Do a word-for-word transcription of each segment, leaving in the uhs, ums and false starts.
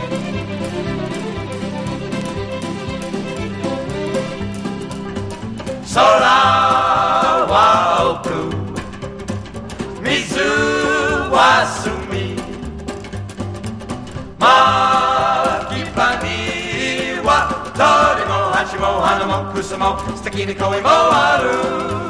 空は奥、水は澄、牧場には鳥も蜂も花も草も素敵な恋もある。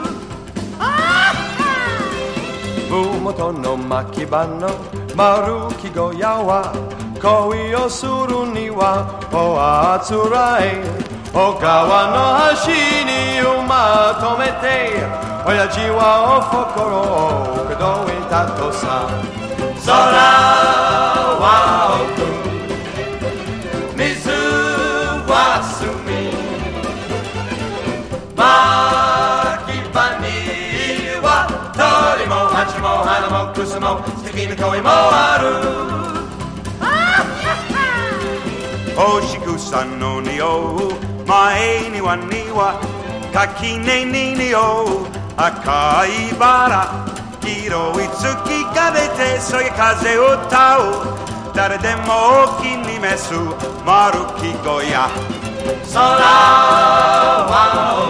ふもとの牧場の丸木小屋は恋をするにはおあつらい。お川の端に馬止めて親父はお心を口説いたとさ。空は奥、水は澄、牧場には鳥も蜂も花も草も素敵な恋もある。干し草の匂う前には庭、垣根に匂う赤いバラ、広い月が出てそよ風を歌う。誰でもお気に召す丸木小屋。空は